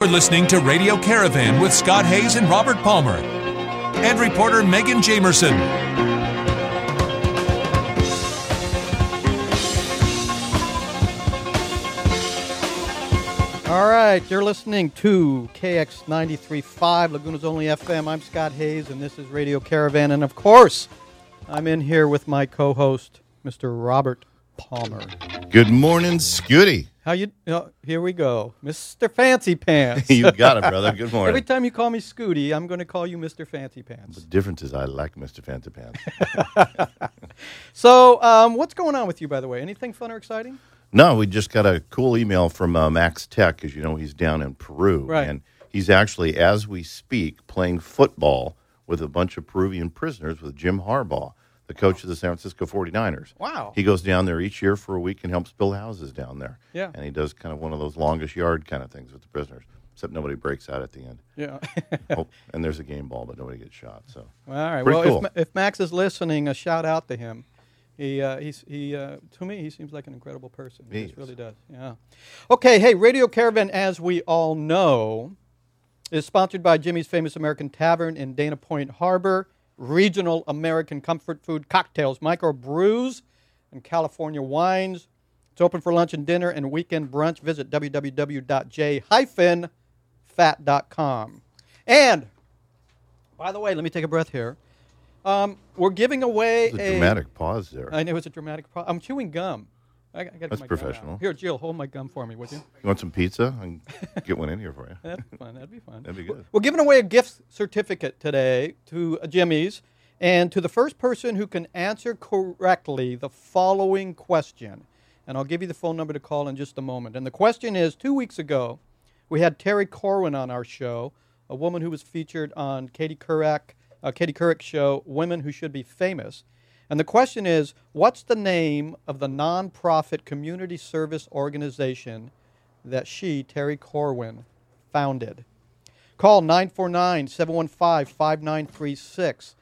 listening to Radio Caravan with Scott Hayes and Robert Palmer, and reporter Megan Jamerson. All right, you're listening to KX 93.5, Laguna's Only FM. I'm Scott Hayes, and this is Radio Caravan. And, of course, I'm in here with my co-host, Mr. Robert Palmer. Good morning, Scooty. How you? Here we go, Mr. Fancy Pants. You got it, brother. Good morning. Every time you call me Scooty, I'm going to call you Mr. Fancy Pants. The difference is I like Mr. Fancy Pants. So, what's going on with you, by the way? Anything fun or exciting? No, we just got a cool email from Max Tech. As you know, he's down in Peru. Right. And he's actually, as we speak, playing football with a bunch of Peruvian prisoners with Jim Harbaugh, the coach of the San Francisco 49ers. Wow. He goes down there each year for a week and helps build houses down there. Yeah. And he does kind of one of those longest yard kind of things with the prisoners, except nobody breaks out at the end. Yeah. Oh, and there's a game ball, but nobody gets shot. So, All right. pretty Well, cool. if Max is listening, a shout out to him. To me, he seems like an incredible person. He just really does. Yeah. Okay. Hey, Radio Caravan, as we all know, is sponsored by Jimmy's Famous American Tavern in Dana Point Harbor, regional American comfort food, cocktails, micro brews, and California wines. It's open for lunch and dinner and weekend brunch. Visit www.j-fat.com. And, by the way, let me take a breath here. We're giving away There's a dramatic pause there. I know it's a dramatic pause. I'm chewing gum. I gotta get That's my gum professional. out. Here, Jill, hold my gum for me, would you? You want some pizza? I can get one in here for you. That'd be fun. That'd be fun. That'd be good. We're giving away a gift certificate today to Jimmy's, and to the first person who can answer correctly the following question. And I'll give you the phone number to call in just a moment. And the question is, 2 weeks ago, we had Terry Corwin on our show, a woman who was featured on Katie Couric's show, Women Who Should Be Famous. And the question is, what's the name of the nonprofit community service organization that she, Terry Corwin, founded? Call 949-715-5936,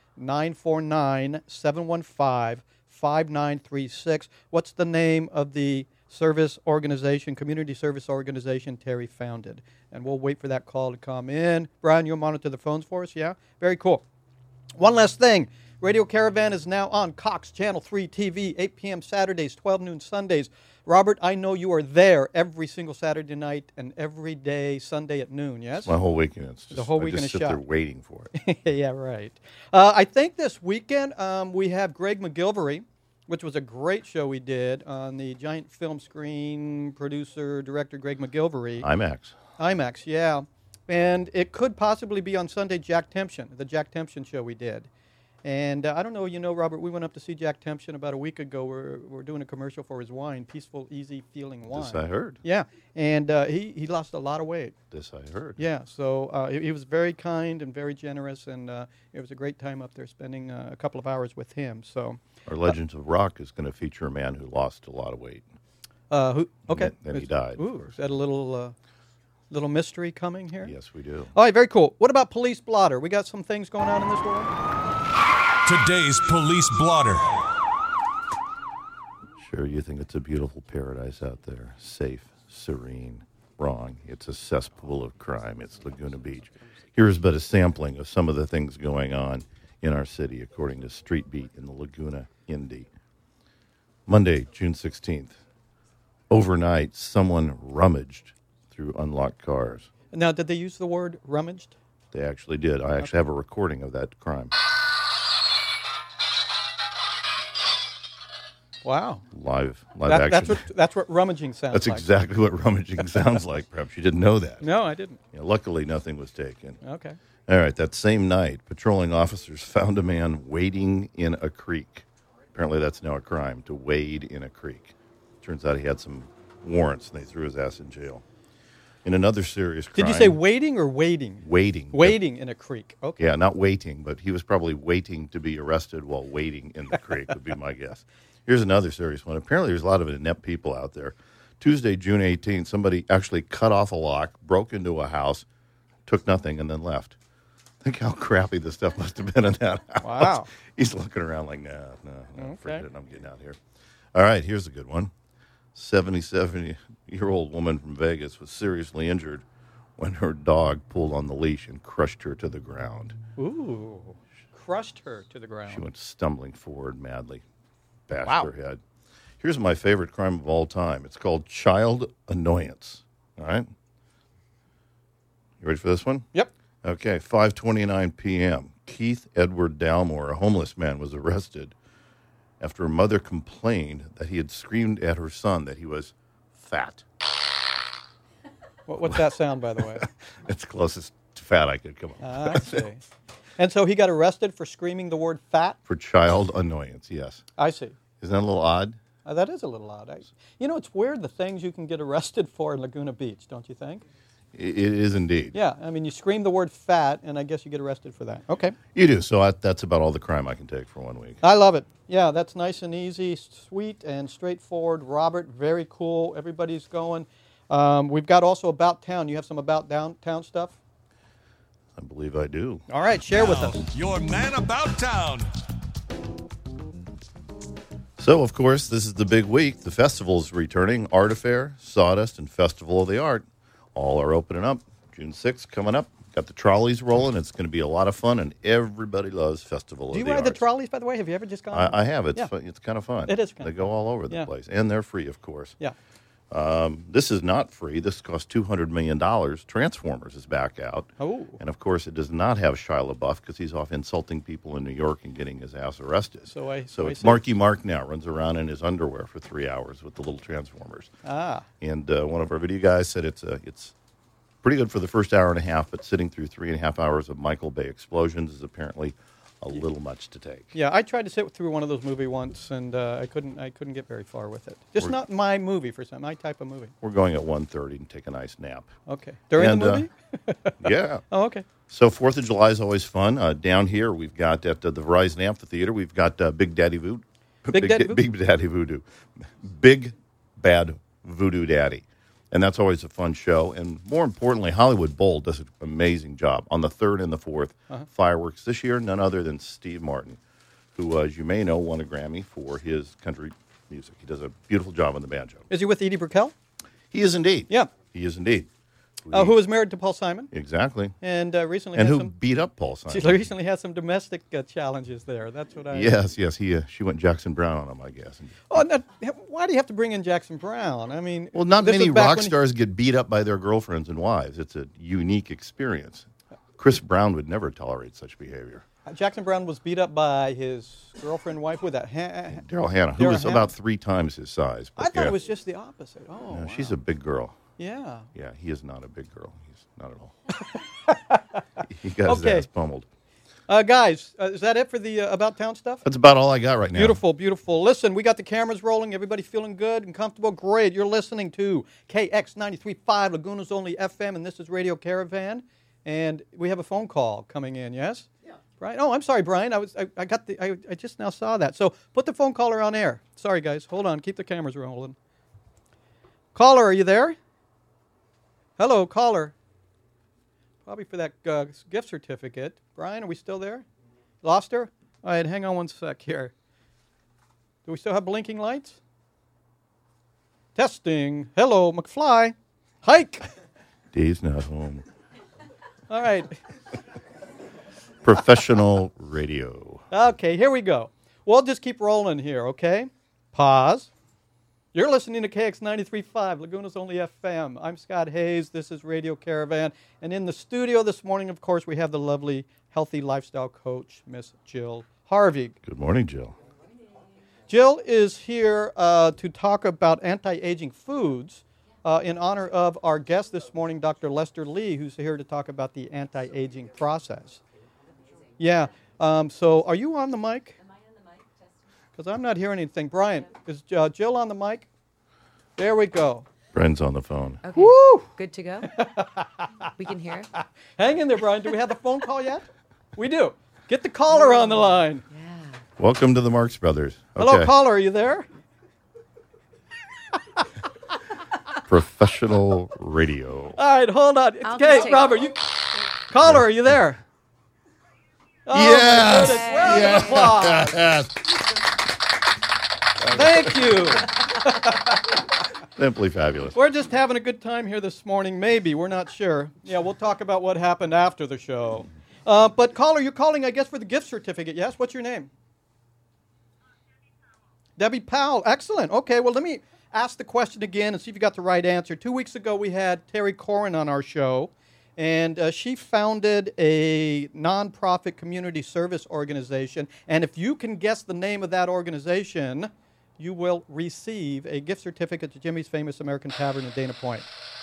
949-715-5936. What's the name of the service organization, community service organization Terry founded? And we'll wait for that call to come in. Brian, you'll monitor the phones for us, yeah? Very cool. One last thing. Radio Caravan is now on Cox Channel 3 TV, 8 p.m. Saturdays, 12 noon Sundays. Robert, I know you are there every single Saturday night and every day Sunday at noon, yes? My whole weekend. It's just, The whole weekend I is just sit shot. there waiting for it. Yeah, right. I think this weekend we have Greg McGilvery, which was a great show we did on the giant film screen, producer, director Greg McGilvery. IMAX, yeah. And it could possibly be on Sunday, Jack Temption, the Jack Temption show we did. And I don't know, Robert, we went up to see Jack Temption about a week ago. We're doing a commercial for his wine, Peaceful, Easy Feeling Wine. This I heard. Yeah, and he lost a lot of weight. This I heard. Yeah, so he was very kind and very generous, and it was a great time up there spending a couple of hours with him. So Our Legends of Rock is going to feature a man who lost a lot of weight. who? Okay, Then he died. Ooh, is that a little mystery coming here? Yes, we do. All right, very cool. What about Police Blotter? We got some things going on in this world? Today's Police Blotter. Sure, you think it's a beautiful paradise out there. Safe, serene. Wrong. It's a cesspool of crime. It's Laguna Beach. Here's but a sampling of some of the things going on in our city, according to Street Beat in the Laguna Indy. Monday, June 16th. Overnight, someone rummaged through unlocked cars. Now, did they use the word rummaged? They actually did. I actually have a recording of that crime. Wow. Live action. That's what rummaging sounds That's like. exactly what rummaging sounds like. Perhaps you didn't know that. No, I didn't. Yeah, luckily, nothing was taken. Okay. All right, that same night, patrolling officers found a man wading in a creek. Apparently, that's now a crime, to wade in a creek. Turns out he had some warrants, and they threw his ass in jail. In another serious crime... Did you say wading or wading? Wading. Wading in a creek. Okay. Yeah, not waiting, but he was probably waiting to be arrested while wading in the creek, would be my guess. Here's another serious one. Apparently, there's a lot of inept people out there. Tuesday, June 18th, somebody actually cut off a lock, broke into a house, took nothing, and then left. Think how crappy this stuff must have been in that house. Wow. He's looking around like, no, Okay. forget it, I'm getting out here. All right, here's a good one. 77-year-old woman from Vegas was seriously injured when her dog pulled on the leash and crushed her to the ground. Ooh. Crushed her to the ground. She went stumbling forward madly, bashed Wow. her head. Here's my favorite crime of all time. It's called child annoyance. All right? You ready for this one? Yep. Okay, 5:29 p.m. Keith Edward Dalmore, a homeless man, was arrested after a mother complained that he had screamed at her son that he was fat. What's that sound, by the way? It's the closest to fat I could come up with. I see. And so he got arrested for screaming the word fat? For child annoyance, yes. I see. Isn't that a little odd? That is a little odd. It's weird the things you can get arrested for in Laguna Beach, don't you think? It is indeed. Yeah, I mean, you scream the word fat, and I guess you get arrested for that. Okay. You do. So that's about all the crime I can take for 1 week. I love it. Yeah, that's nice and easy, sweet and straightforward. Robert, very cool. Everybody's going. We've got also About Town. You have some About Downtown stuff? I believe I do. All right, share with Now, us. your man about town. So, of course, this is the big week. The festival's returning. Art Affair, Sawdust, and Festival of the Art all are opening up. June 6th coming up. Got the trolleys rolling. It's going to be a lot of fun, and everybody loves Festival of the Do Arts. you ride the trolleys, by the way? Have you ever just gone? I have. It's Yeah. fun. It's kind of fun. It is They kind of go fun. all over the Yeah. place, and they're free, of course. Yeah. This is not free. This costs $200 million. Transformers is back out. Oh. And, of course, it does not have Shia LaBeouf because he's off insulting people in New York and getting his ass arrested. So I it's see. Marky Mark now runs around in his underwear for 3 hours with the little Transformers. Ah. And one of our video guys said it's pretty good for the first hour and a half, but sitting through 3.5 hours of Michael Bay explosions is apparently a little much to take. Yeah, I tried to sit through one of those movies once, and I couldn't get very far with it. Just not my movie my type of movie. We're going at 1:30 and take a nice nap. Okay. During And, the movie? Yeah. Oh, okay. So 4th of July is always fun. Down here, we've got at the Verizon Amphitheater, we've got Big Daddy Voodoo. Big Daddy Voodoo? Big Daddy Voodoo. Big Bad Voodoo Daddy. And that's always a fun show. And more importantly, Hollywood Bowl does an amazing job on the 3rd and the 4th. Fireworks this year, none other than Steve Martin, who, as you may know, won a Grammy for his country music. He does a beautiful job on the banjo. Is he with Edie Brickell? He is indeed. Yeah. He is indeed. Who was married to Paul Simon, Exactly. and recently And had who some. beat up Paul Simon. She recently had some domestic challenges there. That's what I. Yes. She went Jackson Brown on him, I guess. Oh, why do you have to bring in Jackson Brown? I mean, Well, not this many was back rock when he- stars get beat up by their girlfriends and wives. It's a unique experience. Chris Brown would never tolerate such behavior. Jackson Brown was beat up by his girlfriend, wife, with that. Daryl Hannah, who Daryl was Hannah? about 3 times his size. I thought it was just the opposite. Oh, No, wow. she's a big girl. Yeah. Yeah, he is not a big girl. He's not at all. He got his Okay. ass pummeled. Guys, is that it for the About Town stuff? That's about all I got right now. Beautiful, beautiful. Listen, we got the cameras rolling. Everybody feeling good and comfortable? Great. You're listening to KX 93.5, Laguna's Only FM, and this is Radio Caravan. And we have a phone call coming in, yes? Yeah. Right? Oh, I'm sorry, Brian. I just now saw that. So put the phone caller on air. Sorry, guys. Hold on. Keep the cameras rolling. Caller, are you there? Hello, caller. Probably for that gift certificate. Brian, are we still there? Lost her? All right, hang on one sec here. Do we still have blinking lights? Testing. Hello, McFly. Hike. Dave's not home. All right. Professional radio. Okay, here we go. We'll just keep rolling here, okay? Pause. You're listening to KX 93.5, Laguna's Only FM. I'm Scott Hayes. This is Radio Caravan. And in the studio this morning, of course, we have the lovely healthy lifestyle coach, Miss Jill Harvey. Good morning, Jill. Jill is here to talk about anti-aging foods in honor of our guest this morning, Dr. Lester Lee, who's here to talk about the anti-aging process. Yeah. So are you on the mic? Am I on the mic? Testing. Because I'm not hearing anything. Brian, is Jill on the mic? There we go. Bren's on the phone. Okay. Woo! Good to go. We can hear. Hang in there, Brian. Do we have the phone call yet? We do. Get the caller on the line. Yeah. Welcome to the Marx Brothers. Hello, Okay. caller. Are you there? Professional radio. All right, hold on. I'll Okay, just take- Robert. Caller, are you there? Oh, my Yes. goodness. Round of applause. Yes. Thank you. Simply fabulous. We're just having a good time here this morning, maybe. We're not sure. Yeah, we'll talk about what happened after the show. But caller, you're calling, I guess, for the gift certificate, yes? What's your name? Debbie Powell. Excellent. Okay, well, let me ask the question again and see if you got the right answer. 2 weeks ago, we had Terry Corrin on our show, and she founded a nonprofit community service organization. And if you can guess the name of that organization, you will receive a gift certificate to Jimmy's Famous American Tavern in Dana Point.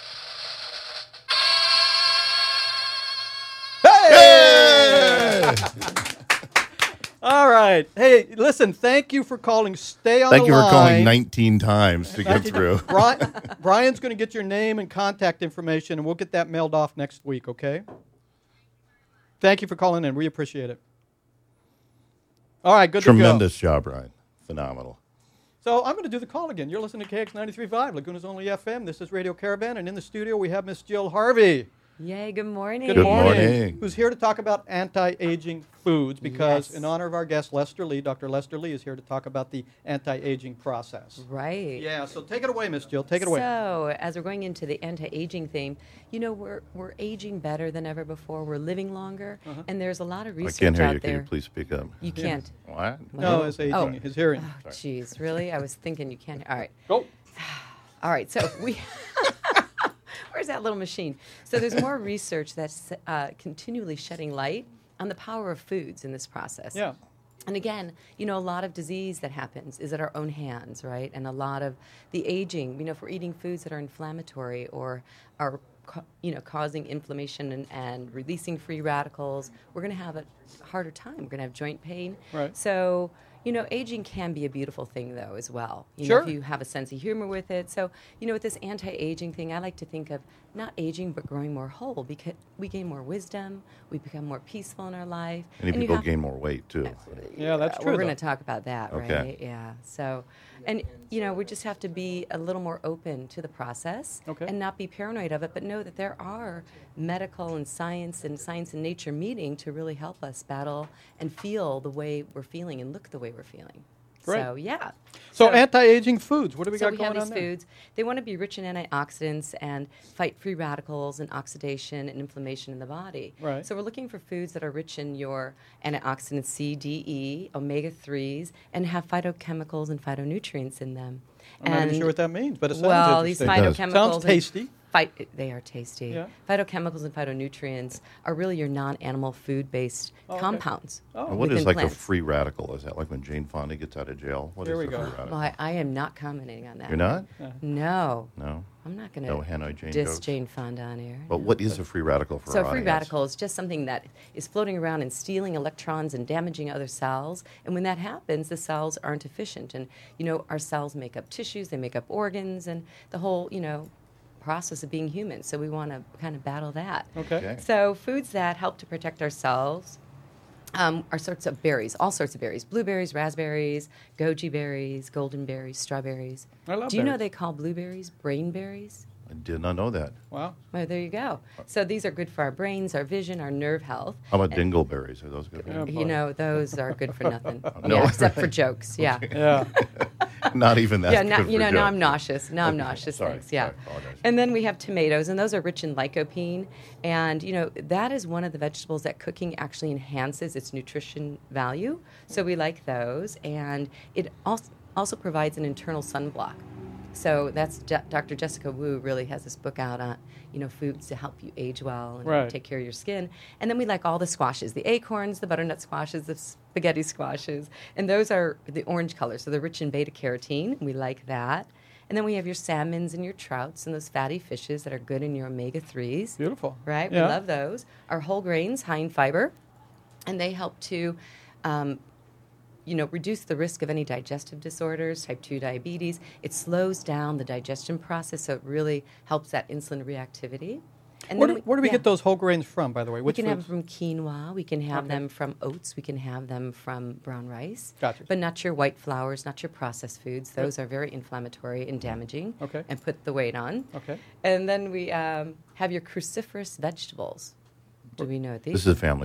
Hey! All right. Hey, listen, thank you for calling. Stay on the line. Thank you for calling 19 times to get through. Brian's going to get your name and contact information, and we'll get that mailed off next week, okay? Thank you for calling in. We appreciate it. All right, good to go. Tremendous job, Ryan. Phenomenal. So I'm going to do the call again. You're listening to KX 93.5, Laguna's Only FM. This is Radio Caravan, and in the studio we have Miss Jill Harvey. Yay, good morning. Good morning. Who's here to talk about anti-aging foods because Yes. in honor of our guest, Lester Lee, Dr. Lester Lee is here to talk about the anti-aging process. Right. Yeah, so take it away, Miss Jill. Take it away. So, as we're going into the anti-aging theme, you know, we're aging better than ever before. We're living longer, and there's a lot of I research can't hear out you. there. Can you please speak up? You can't. What? No, his aging, Oh. his hearing. Oh, jeez, really? I was thinking you can't. All right. Go. All right, so we... Where's that little machine? So there's more research that's continually shedding light on the power of foods in this process. Yeah. And again, you know, a lot of disease that happens is at our own hands, right? And a lot of the aging, you know, if we're eating foods that are inflammatory or are, causing inflammation and releasing free radicals, we're going to have a harder time. We're going to have joint pain. Right. So, you know, aging can be a beautiful thing, though, as well. You Sure. know, if you have a sense of humor with it. So, you know, with this anti-aging thing, I like to think of not aging, but growing more whole, because we gain more wisdom, we become more peaceful in our life. Many and you people have- gain more weight, too. Yeah, that's true, We're though. going to talk about that, Okay. right? Yeah. So, and, you know, we just have to be a little more open to the process Okay. and not be paranoid of it, but know that there are medical and science and nature meeting to really help us battle and feel the way we're feeling and look the way we're feeling. Great. So, yeah. So anti-aging foods, what do we So got we going have on these there? foods. They want to be rich in antioxidants and fight free radicals and oxidation and inflammation in the body. Right. So we're looking for foods that are rich in your antioxidants C, D, E, omega-3s, and have phytochemicals and phytonutrients in them. I'm not even sure what that means, but it sounds well, these interesting. does. phytochemicals Sounds and tasty. They are tasty. Yeah. Phytochemicals and phytonutrients are really your non-animal food-based okay. compounds. Oh. And what within is like plants. a free radical? Is that like when Jane Fonda gets out of jail? What Here is we a go. free radical? Well, I am not commenting on that. You're not? No. No. I'm not going No to Hanoi Jane diss jokes? Jane Fonda on air. But what is a free radical for So our a free audience? radical is just something that is floating around and stealing electrons and damaging other cells. And when that happens, the cells aren't efficient. And, you know, our cells make up tissues, they make up organs, and the whole, you know, process of being human. So we want to kind of battle that. Okay. Okay. So foods that help to protect ourselves are sorts of berries, all sorts of berries. Blueberries, raspberries, goji berries, golden berries, strawberries. I love Do you know berries. they call blueberries brain berries? I did not know that. Wow. Well, there you go. So these are good for our brains, our vision, our nerve health. How about dingleberries? Are those good? Yeah. You know, those are good for nothing. No. Yeah, except for jokes. Yeah. Yeah. Not even that. Yeah, now I'm nauseous. Now I'm nauseous. Sorry, Thanks. Yeah. sorry, apologize. And then we have tomatoes, and those are rich in lycopene. And, you know, that is one of the vegetables that cooking actually enhances its nutrition value. So we like those. And it also provides an internal sunblock. So that's Dr. Jessica Wu really has this book out on, you know, foods to help you age well and Right. take care of your skin. And then we like all the squashes, the acorns, the butternut squashes, the spaghetti squashes. And those are the orange color, so they're rich in beta-carotene. We like that. And then we have your salmons and your trouts and those fatty fishes that are good in your omega-3s. Beautiful. Right? Yeah. We love those. Our whole grains, high in fiber, and they help to reduce the risk of any digestive disorders, type 2 diabetes. It slows down the digestion process, so it really helps that insulin reactivity. And Where then do we yeah. get those whole grains from, by the way? We Which can have foods? them from quinoa. We can have Okay. them from oats. We can have them from brown rice. Gotcha. But not your white flours, not your processed foods. Those are very inflammatory and damaging. Okay. And put the weight on. Okay. And then we have your cruciferous vegetables. Do we know these? This is a family show.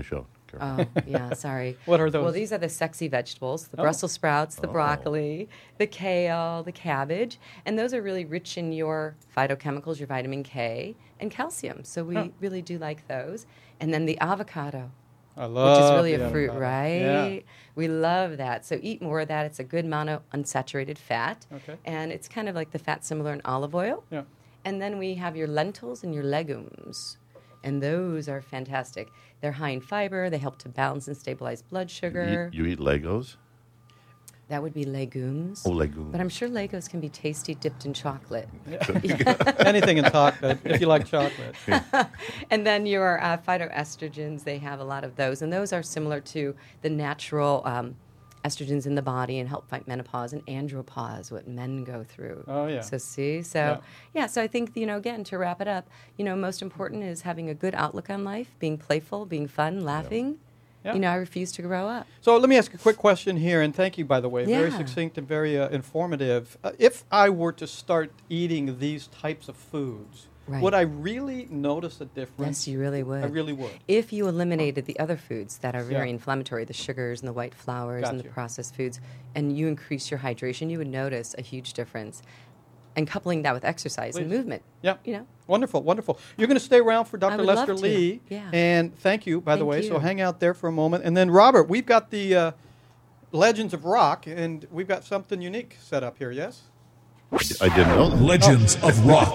her. Oh, yeah, sorry. What are those? Well, these are the sexy vegetables, the Brussels sprouts, the broccoli, the kale, the cabbage. And those are really rich in your phytochemicals, your vitamin K, and calcium. So we really do like those. And then the avocado, I love which is really the a fruit, avocado. right? Yeah. We love that. So eat more of that. It's a good amount of unsaturated fat. Okay. And it's kind of like the fat similar in olive oil. Yeah. And then we have your lentils and your legumes. And those are fantastic. They're high in fiber. They help to balance and stabilize blood sugar. You eat Legos? That would be legumes. Oh, legumes. But I'm sure Legos can be tasty dipped in chocolate. Anything in chocolate, if you like chocolate. And then your phytoestrogens, they have a lot of those. And those are similar to the natural estrogens in the body and help fight menopause and andropause, what men go through. Oh, yeah. So see? So I think, again, to wrap it up, most important is having a good outlook on life, being playful, being fun, laughing. Yeah. I refuse to grow up. So let me ask a quick question here, and thank you, by the way. Very Yeah. succinct and very informative. If I were to start eating these types of foods, Right. would I really notice a difference? Yes, you really would. I really would. If you eliminated the other foods that are very Yeah. inflammatory, the sugars and the white flours and the Gotcha. processed foods, and you increase your hydration, you would notice a huge difference. And coupling that with exercise and Please. movement. Yeah. Wonderful, wonderful. You're going to stay around for Dr. would Lester love to. Lee. Yeah. And thank you, by the Thank way. So you. hang out there for a moment. And then, Robert, we've got the Legends of Rock, and we've got something unique set up here, yes? I didn't know that. Legends of Rock.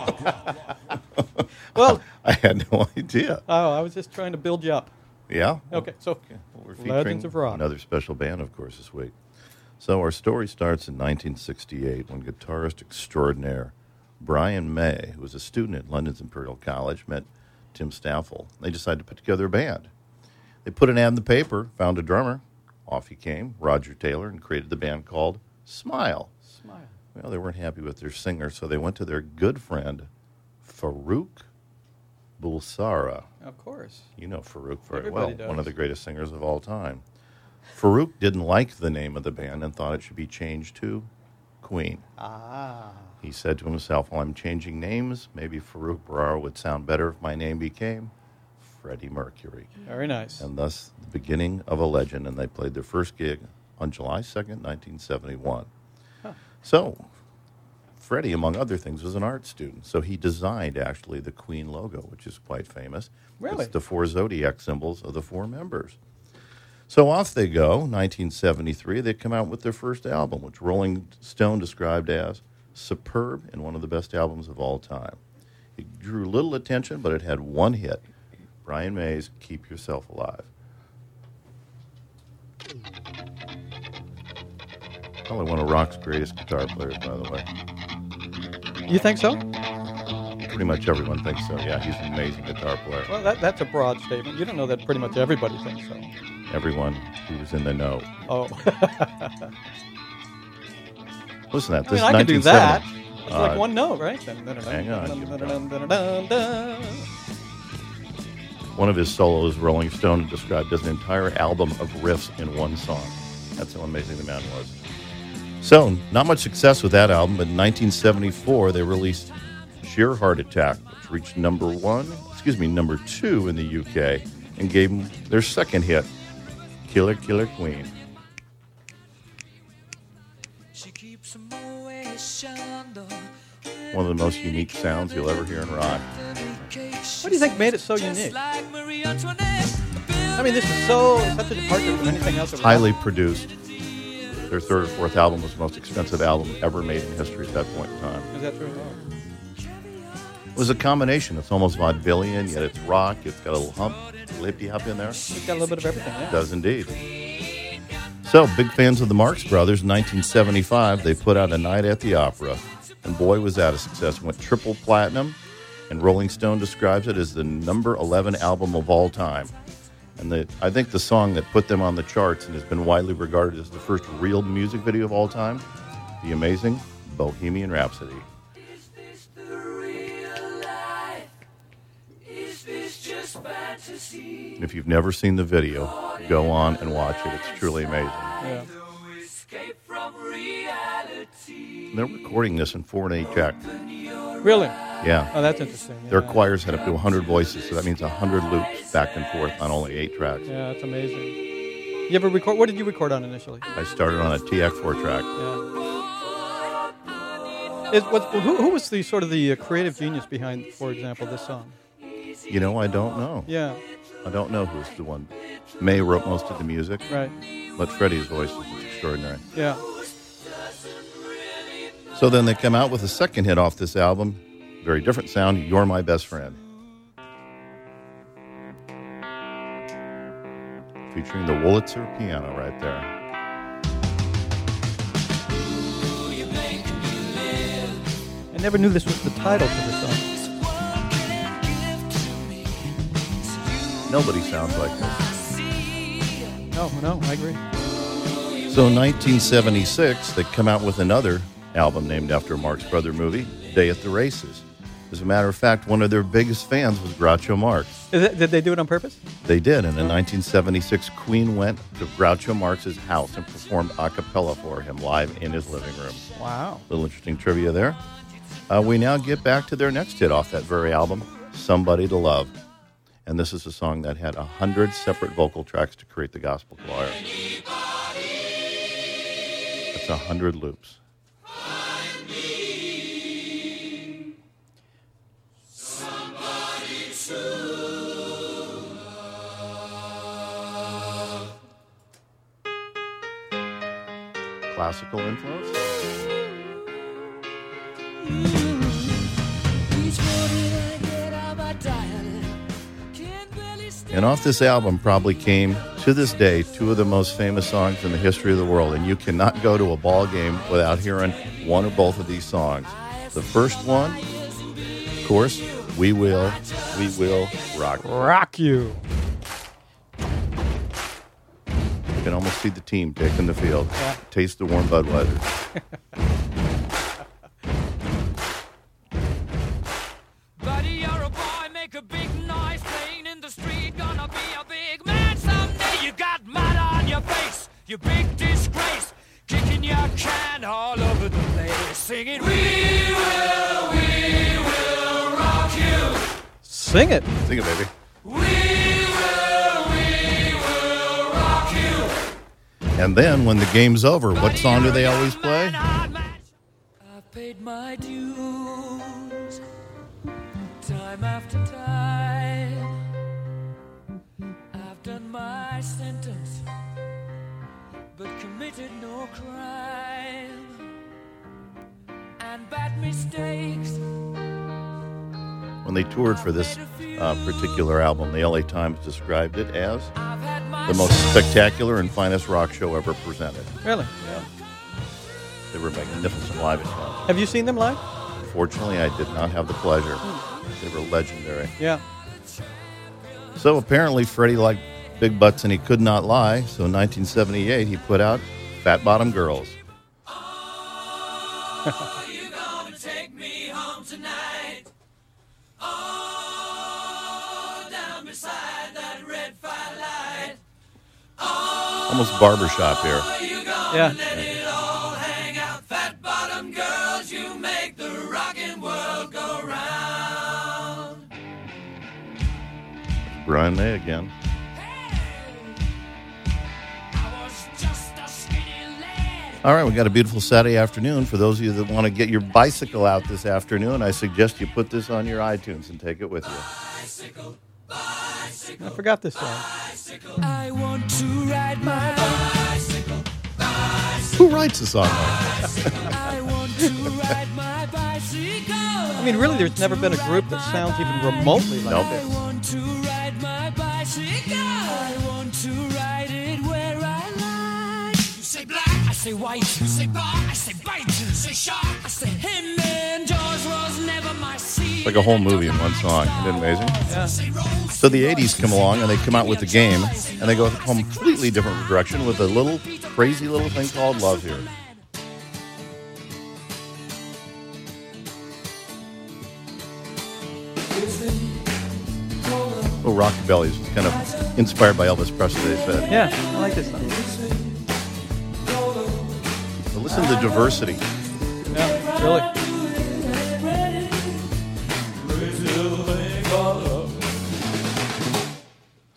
Well, I had no idea. I was just trying to build you up. Yeah? Okay, so Well, we're Legends featuring of Rock. another special band, of course, this week. So our story starts in 1968 when guitarist extraordinaire Brian May, who was a student at London's Imperial College, met Tim Staffel. They decided to put together a band. They put an ad in the paper, found a drummer. Off he came, Roger Taylor, and created the band called Smile. Smile. Well, they weren't happy with their singer, so they went to their good friend, Farouk Bulsara. Of course. You know Farouk very Everybody well, does. one of the greatest singers of all time. Farouk didn't like the name of the band and thought it should be changed to Queen. Ah. He said to himself, well, I'm changing names. Maybe Farouk Barara would sound better if my name became Freddie Mercury. Very nice. And thus, the beginning of a legend. And they played their first gig on July 2nd, 1971. So, Freddie, among other things, was an art student. So he designed, actually, the Queen logo, which is quite famous. Really? It's the four zodiac symbols of the four members. So off they go. 1973, they come out with their first album, which Rolling Stone described as superb and one of the best albums of all time. It drew little attention, but it had one hit. Brian May's Keep Yourself Alive. Probably one of rock's greatest guitar players, by the way. You think so? Pretty much everyone thinks so. Yeah, he's an amazing guitar player. Well, that's a broad statement. You don't know that pretty much everybody thinks so. Everyone who's in the know. Oh. Listen to that. I This mean, is I could do that. 1970. It's like one note, right? Hang on. One of his solos, Rolling Stone described as an entire album of riffs in one song. That's how amazing the man was. So, not much success with that album, but in 1974, they released Sheer Heart Attack, which reached number 2 in the UK, and gave them their second hit, Killer Killer Queen. One of the most unique sounds you'll ever hear in rock. What do you think made it so unique? I mean, this is such a departure from anything else. that we Highly produced. Their third or fourth album was the most expensive album ever made in history at that point in time. have. Is that true? It was a combination. It's almost vaudevillian, yet it's rock. It's got a little hump, lippy hop in there. It's got a little bit of everything, yeah. It does indeed. So, big fans of the Marx Brothers. In 1975, they put out A Night at the Opera. And boy, was that a success. It went triple platinum. And Rolling Stone describes it as the number 11 album of all time. And I think the song that put them on the charts and has been widely regarded as the first real music video of all time, the amazing Bohemian Rhapsody. And if you've never seen the video, go on and watch it. It's truly amazing. Yeah. And they're recording this in 4 and 8 jack. Really? Yeah. Oh, that's interesting. Yeah. Their choirs had up to 100 voices, so that means 100 loops back and forth on only 8 tracks. Yeah, that's amazing. You ever record? What did you record on initially? I started on a TX4 track. Yeah. Who was the sort of the creative genius behind, for example, this song? You know, I don't know. Yeah. I don't know who's the one. May wrote most of the music, Right. but Freddie's voice is extraordinary. Yeah. So then they come out with a second hit off this album. Very different sound, You're My Best Friend. Featuring the Wurlitzer piano right there. I never knew this was the title to the song. Nobody sounds like this. No, I agree. So in 1976, they come out with another album named after a Marx Brother movie, Day at the Races. As a matter of fact, one of their biggest fans was Groucho Marx. Did they do it on purpose? They did, and in 1976, Queen went to Groucho Marx's house and performed a cappella for him live in his living room. Wow. Little interesting trivia there. We now get back to their next hit off that very album, Somebody to Love. And this is a song that had 100 separate vocal tracks to create the gospel choir. That's 100 loops. Classical influence. And off this album probably came, to this day, two of the most famous songs in the history of the world. And you cannot go to a ball game without hearing one or both of these songs. The first one, of course, We Will Rock You. Rock You. You can almost see the team taking the field. Yeah. Taste the warm Budweiser. Buddy, you're a boy, make a big noise, playing in the street, gonna be a big man someday. You got mud on your face, you big disgrace, kicking your can all over the place, singing, We will rock you. Sing it. Sing it, baby. We will rock you. And then when the game's over, what song do they always play? I've paid my dues time after time. I've done my sentence, but committed no crime. And bad mistakes. When they toured for this particular album, the LA Times described it as the most spectacular and finest rock show ever presented. Really? Yeah. They were magnificent live in concert. Have you seen them live? Unfortunately, I did not have the pleasure. They were legendary. Yeah. So apparently Freddie liked big butts and he could not lie. So in 1978, he put out Fat Bottom Girls. Oh, you gonna take me home tonight? Oh, down beside that red firelight. Oh, Almost barbershop here. you gonna Yeah. let it all hang out? Fat bottom girls, you make the rockin' world go round. Brian May again. I was just a skinny lad. All right, we got a beautiful Saturday afternoon. For those of you that want to get your bicycle out this afternoon, I suggest you put this on your iTunes and take it with you. I forgot this song. I want to ride my bicycle. Who writes a song like that? I want to ride my bicycle. I mean, really, there's never been a group that sounds even remotely like Nope. this. I want to ride my bicycle. I want to ride it where I like. You say black, I say white. You say bar, I say bite. You say shark, I say him. And George was never my seat. It's like a whole movie in one song. Isn't it amazing? Yeah. So the 80s come along and they come out with the game and they go a completely different direction with a little crazy little thing called Love Here. Oh, Rockabilly is kind of inspired by Elvis Presley, they said. Yeah, I like this song. So listen to the diversity. Yeah, really.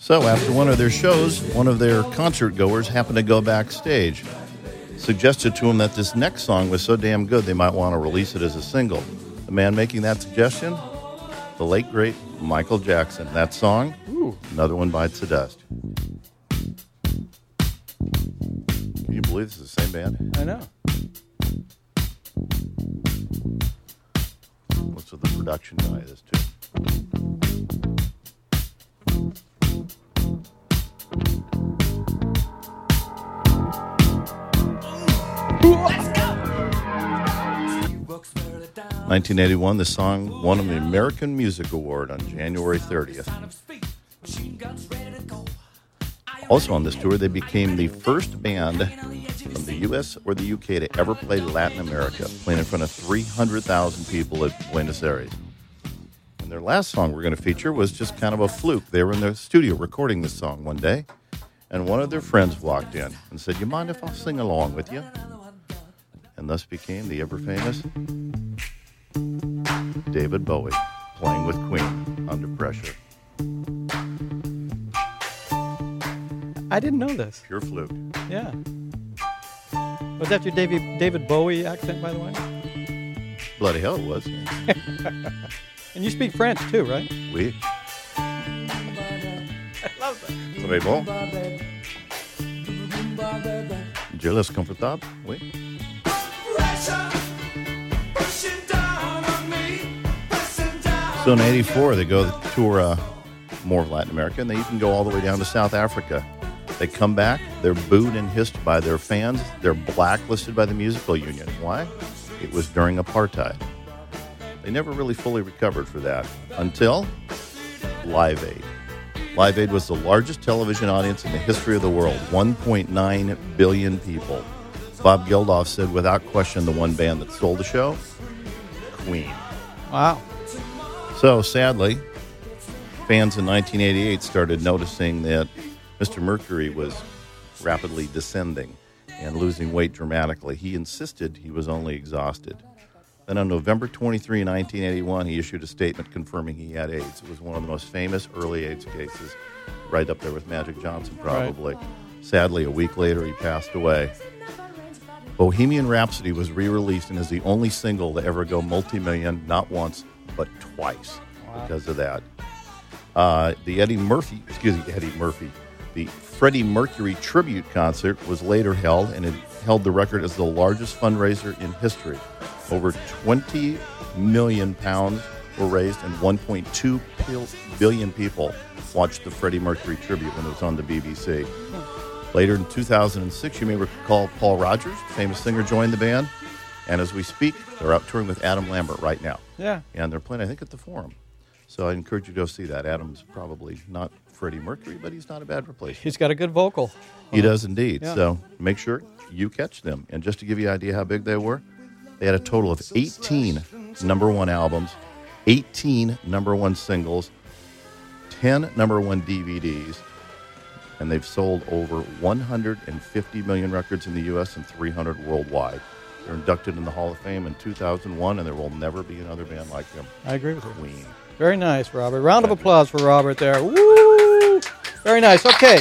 So after one of their shows, one of their concert goers happened to go backstage. Suggested to him that this next song was so damn good they might want to release it as a single. The man making that suggestion, the late, great Michael Jackson. That song, Another One Bites the Dust. Can you believe this is the same band? I know. What's with the production guy of this too? 1981, the song won the American Music Award on January 30th. Also on this tour, they became the first band from the U.S. or the U.K. to ever play Latin America, playing in front of 300,000 people at Buenos Aires. And their last song we're going to feature was just kind of a fluke. They were in the studio recording this song one day, and one of their friends walked in and said, "You mind if I'll sing along with you?" And thus became the ever-famous David Bowie, playing with Queen, Under Pressure. I didn't know this. Pure fluke. Yeah. Was that your David Bowie accent, by the way? Bloody hell it was. And you speak French, too, right? Oui. I love that. Très bon. Je laisse confortable. Oui. So in 84, they go tour more of Latin America, and they even go all the way down to South Africa. They come back, they're booed and hissed by their fans, they're blacklisted by the musical union. Why? It was during apartheid. They never really fully recovered for that until Live Aid. Live Aid was the largest television audience in the history of the world, 1.9 billion people. Bob Geldof said, without question, the one band that stole the show, Queen. Wow. So, sadly, fans in 1988 started noticing that Mr. Mercury was rapidly descending and losing weight dramatically. He insisted he was only exhausted. Then on November 23, 1981, he issued a statement confirming he had AIDS. It was one of the most famous early AIDS cases, right up there with Magic Johnson, probably. Right. Sadly, a week later, he passed away. Bohemian Rhapsody was re-released and is the only single to ever go multi-million, not once, but twice. Wow. Because of that. The Freddie Mercury tribute concert was later held, and it held the record as the largest fundraiser in history. Over 20 million pounds were raised, and 1.2 billion people watched the Freddie Mercury tribute when it was on the BBC. Later in 2006, you may recall Paul Rogers, famous singer, joined the band. And as we speak, they're out touring with Adam Lambert right now. Yeah. And they're playing, I think, at the Forum. So I encourage you to go see that. Adam's probably not Freddie Mercury, but he's not a bad replacement. He's got a good vocal. He does indeed. Yeah. So make sure you catch them. And just to give you an idea how big they were, they had a total of 18 number one albums, 18 number one singles, 10 number one DVDs, and they've sold over 150 million records in the U.S. and 300 worldwide. They're inducted in the Hall of Fame in 2001, and there will never be another band like them. I agree with you. Queen. Very nice, Robert. Round of applause for Robert there. Woo! Very nice. Okay.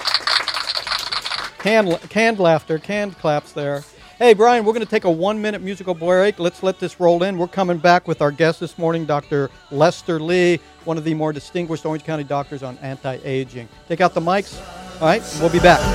Canned laughter, canned claps there. Hey, Brian, we're going to take a 1-minute musical break. Let's let this roll in. We're coming back with our guest this morning, Dr. Lester Lee, one of the more distinguished Orange County doctors on anti-aging. Take out the mics. All right, we'll be back.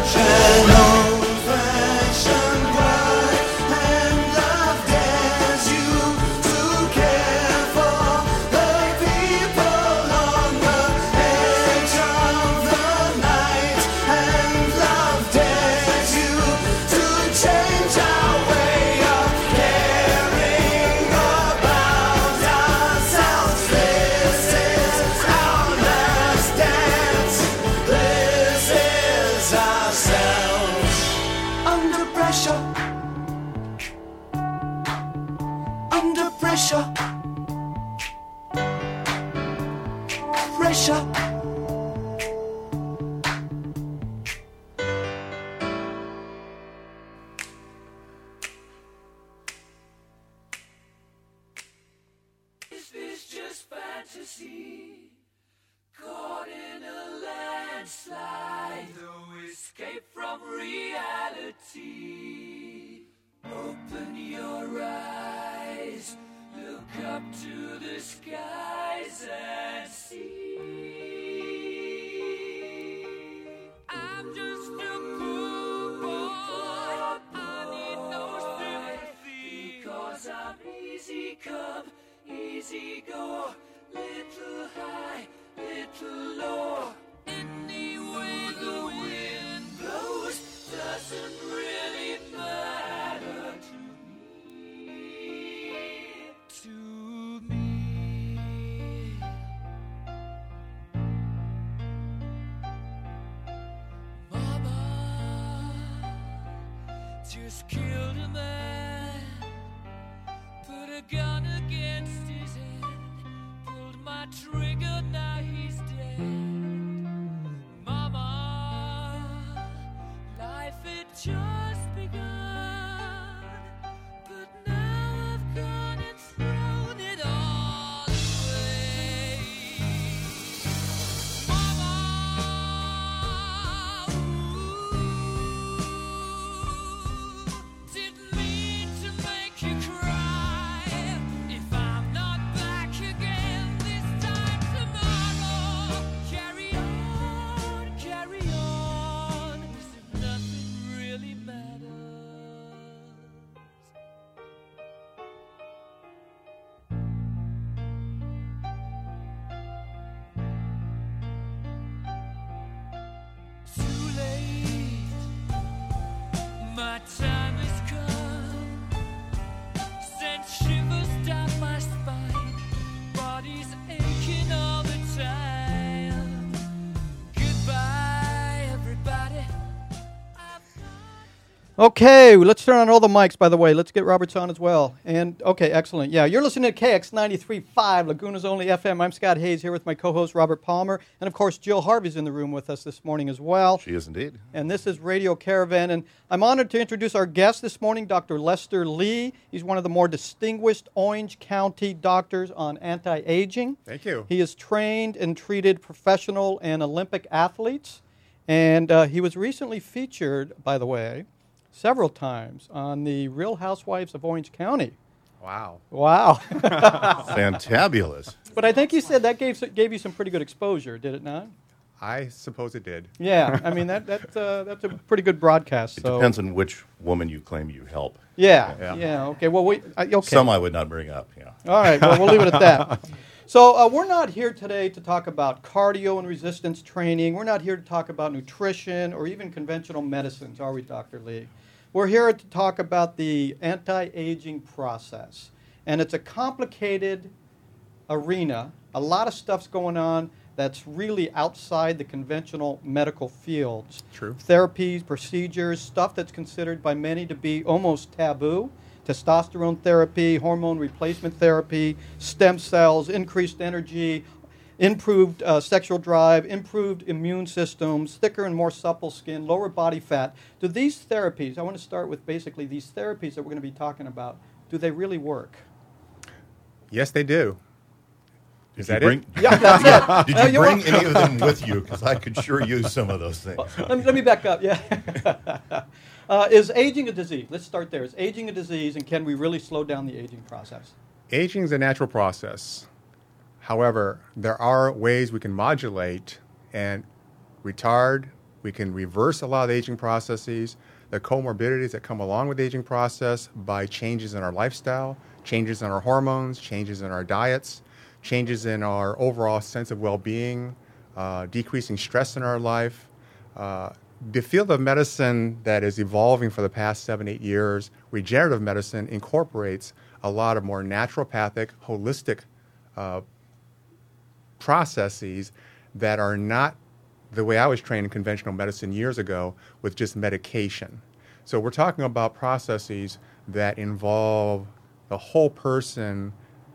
just killed a man, put a gun against his head, pulled my trigger, now he's dead. Mama, life had just begun, but now I've gone and thrown it all away. Mama, didn't mean to make you cry. If I'm not back again this time tomorrow, carry on, as if nothing really matters. Too late, my time has come. Sent shivers down my spine, body's aching all the time. Goodbye, everybody. Okay, let's turn on all the mics, by the way. Let's get Roberts on as well. And, okay, excellent. Yeah, you're listening to KX 93.5, Laguna's Only FM. I'm Scott Hayes here with my co-host, Robert Palmer. And, of course, Jill Harvey's in the room with us this morning as well. She is indeed. And this is Radio Caravan. And I'm honored to introduce our guest this morning, Dr. Lester Lee. He's one of the more distinguished Orange County doctors on anti-aging. Thank you. He has trained and treated professional and Olympic athletes. And he was recently featured, by the way, several times on the Real Housewives of Orange County. Wow. Wow. Fantabulous. But I think you said that gave you some pretty good exposure, did it not? I suppose it did. Yeah, I mean, that's a pretty good broadcast. It So. depends on which woman you claim you help. Yeah. Okay, well, okay. Some I would not bring up, yeah. All right, well, we'll leave it at that. So we're not here today to talk about cardio and resistance training. We're not here to talk about nutrition or even conventional medicines, are we, Dr. Lee? We're here to talk about the anti-aging process. And it's a complicated arena. A lot of stuff's going on that's really outside the conventional medical fields. True. Therapies, procedures, stuff that's considered by many to be almost taboo. Testosterone therapy, hormone replacement therapy, stem cells, increased energy, improved sexual drive, improved immune systems, thicker and more supple skin, lower body fat. Do these therapies, I want to start with basically these therapies that we're going to be talking about, do they really work? Yes, they do. Is that bring, it? Yeah, that's it. Did No, you you're bring welcome. any of them with you? Because I could sure use some of those things. Let me back up, yeah. Is aging a disease? Let's start there. Is aging a disease, and can we really slow down the aging process? Aging is a natural process. However, there are ways we can modulate and retard. We can reverse a lot of the aging processes, the comorbidities that come along with the aging process by changes in our lifestyle, changes in our hormones, changes in our diets, changes in our overall sense of well-being, decreasing stress in our life. The field of medicine that is evolving for the past 7-8 years, regenerative medicine, incorporates a lot of more naturopathic, holistic processes that are not the way I was trained in conventional medicine years ago with just medication. So we're talking about processes that involve the whole person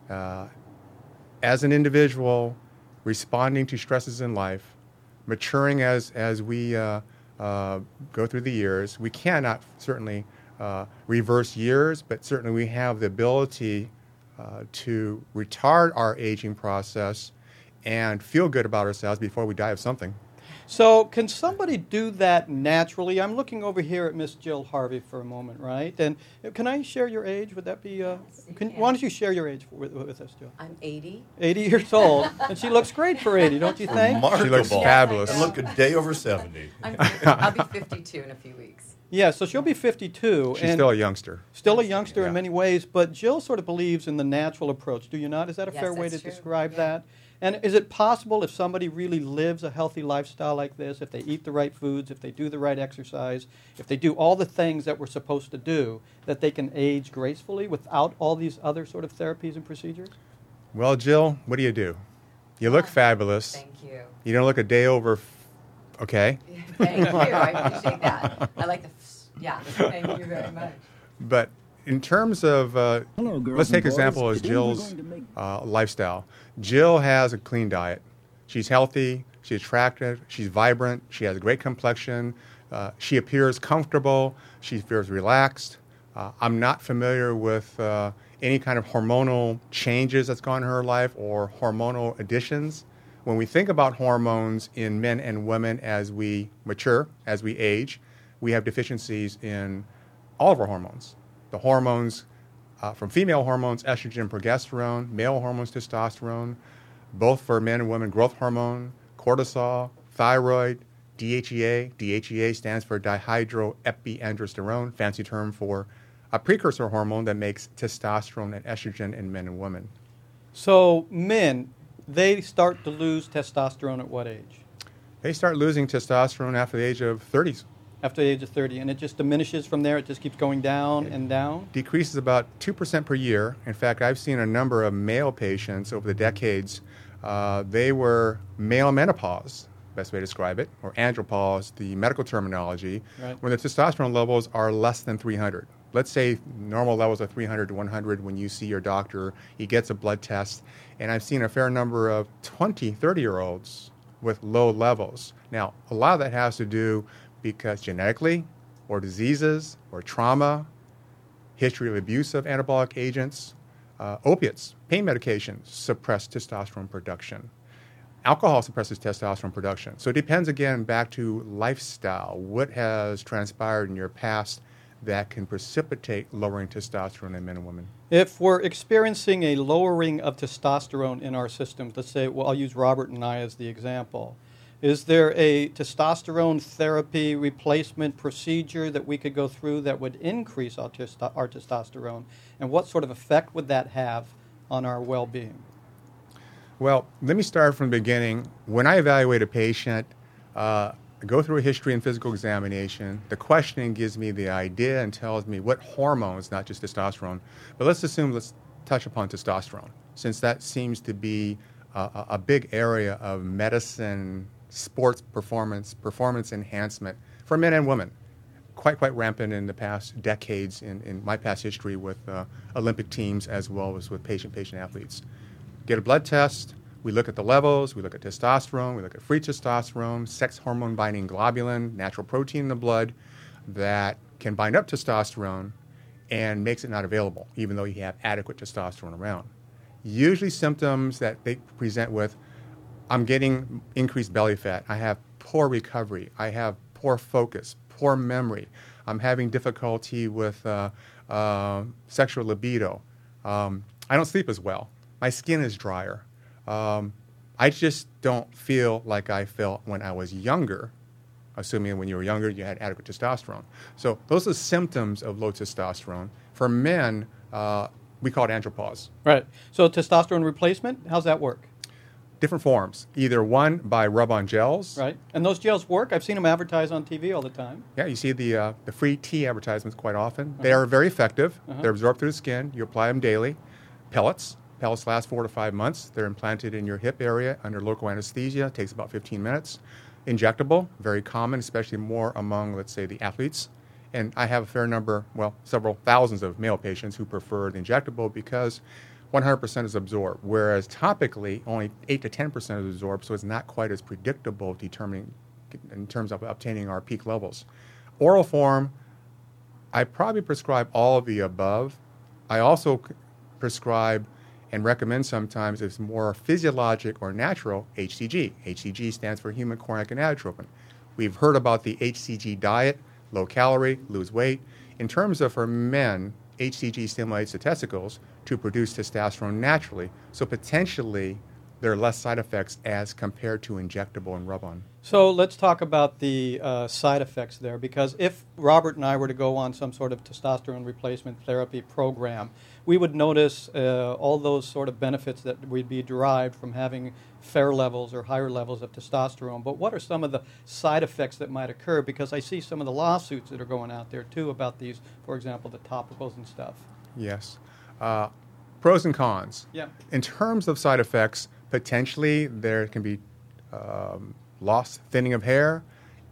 as an individual, responding to stresses in life, maturing as we go through the years. We cannot certainly reverse years, but certainly we have the ability to retard our aging process and feel good about ourselves before we die of something. So can somebody do that naturally? I'm looking over here at Miss Jill Harvey for a moment, right? And can I share your age? Would that be... why don't you share your age with us, Jill? I'm 80. 80 years old. And she looks great for 80, don't you think? Remarkable. She looks fabulous. And look, a day over 70. I'll be 52 in a few weeks. Yeah, so she'll be 52. She's and still a youngster. Still a youngster in Yeah. many ways, but Jill sort of believes in the natural approach. Do you not? Is that a Yes, fair way to that's true. describe Yeah. that? And is it possible if somebody really lives a healthy lifestyle like this, if they eat the right foods, if they do the right exercise, if they do all the things that we're supposed to do, that they can age gracefully without all these other sort of therapies and procedures? Well, Jill, what do? You look fabulous. Thank you. You don't look a day over, okay? Thank you. I appreciate that. I like the Yeah, thank you very much. But in terms of, girls let's take and example boys. as Today we're Jill's going to make- lifestyle. Jill has a clean diet. She's healthy, she's attractive, she's vibrant, she has a great complexion, she appears comfortable, she feels relaxed. I'm not familiar with any kind of hormonal changes that's gone in her life or hormonal additions. When we think about hormones in men and women as we mature, as we age, we have deficiencies in all of our hormones. The hormones from female hormones, estrogen, progesterone, male hormones, testosterone, both for men and women, growth hormone, cortisol, thyroid, DHEA. DHEA stands for dihydroepiandrosterone, fancy term for a precursor hormone that makes testosterone and estrogen in men and women. So men, they start to lose testosterone at what age? They start losing testosterone after the age of 30s. After the age of 30, and it just diminishes from there. It just keeps going down and down. Decreases about 2% per year. In fact, I've seen a number of male patients over the decades. They were male menopause, best way to describe it, or andropause, the medical terminology, Right. when the testosterone levels are less than 300. Let's say normal levels are 300 to 100 when you see your doctor. He gets a blood test. And I've seen a fair number of 20, 30-year-olds with low levels. Now, a lot of that has to do because genetically, or diseases, or trauma, history of abuse of anabolic agents, opiates, pain medications suppress testosterone production. Alcohol suppresses testosterone production. So it depends, again, back to lifestyle. What has transpired in your past that can precipitate lowering testosterone in men and women? If we're experiencing a lowering of testosterone in our systems, let's say, well, I'll use Robert and I as the example. Is there a testosterone therapy replacement procedure that we could go through that would increase our testosterone? And what sort of effect would that have on our well-being? Well, let me start from the beginning. When I evaluate a patient, I go through a history and physical examination. The questioning gives me the idea and tells me what hormones, not just testosterone. But let's touch upon testosterone, since that seems to be a big area of medicine, sports performance enhancement for men and women. Quite rampant in the past decades in my past history with Olympic teams as well as with patient athletes. Get a blood test. We look at the levels. We look at testosterone. We look at free testosterone, sex hormone binding globulin, natural protein in the blood that can bind up testosterone and makes it not available, even though you have adequate testosterone around. Usually symptoms that they present with, I'm getting increased belly fat. I have poor recovery. I have poor focus, poor memory. I'm having difficulty with sexual libido. I don't sleep as well. My skin is drier. I just don't feel like I felt when I was younger, assuming when you were younger you had adequate testosterone. So those are symptoms of low testosterone. For men, we call it andropause. Right. So testosterone replacement, how's that work? Different forms. Either one by rub-on gels. Right. And those gels work? I've seen them advertised on TV all the time. Yeah, you see the free tea advertisements quite often. They are very effective. They're absorbed through the skin. You apply them daily. Pellets. Pellets last 4 to 5 months. They're implanted in your hip area under local anesthesia. It takes about 15 minutes. Injectable, very common, especially more among, let's say, the athletes. And I have a fair number, several thousands of male patients who prefer the injectable because 100% is absorbed, whereas topically only 8 to 10% is absorbed, so it's not quite as predictable determining in terms of obtaining our peak levels. Oral form, I probably prescribe all of the above. I also prescribe and recommend sometimes it's more physiologic or natural HCG. HCG stands for human chorionic gonadotropin. We've heard about the HCG diet, low calorie, lose weight. In terms of for men, HCG stimulates the testicles to produce testosterone naturally, so potentially there are less side effects as compared to injectable and rub-on. So let's talk about the side effects there, because if Robert and I were to go on some sort of testosterone replacement therapy program, we would notice all those sort of benefits that would be derived from having fair levels or higher levels of testosterone. But what are some of the side effects that might occur? Because I see some of the lawsuits that are going out there, too, about these, for example, the topicals and stuff. Yes. Pros and cons. Yeah. In terms of side effects, potentially there can be loss, thinning of hair,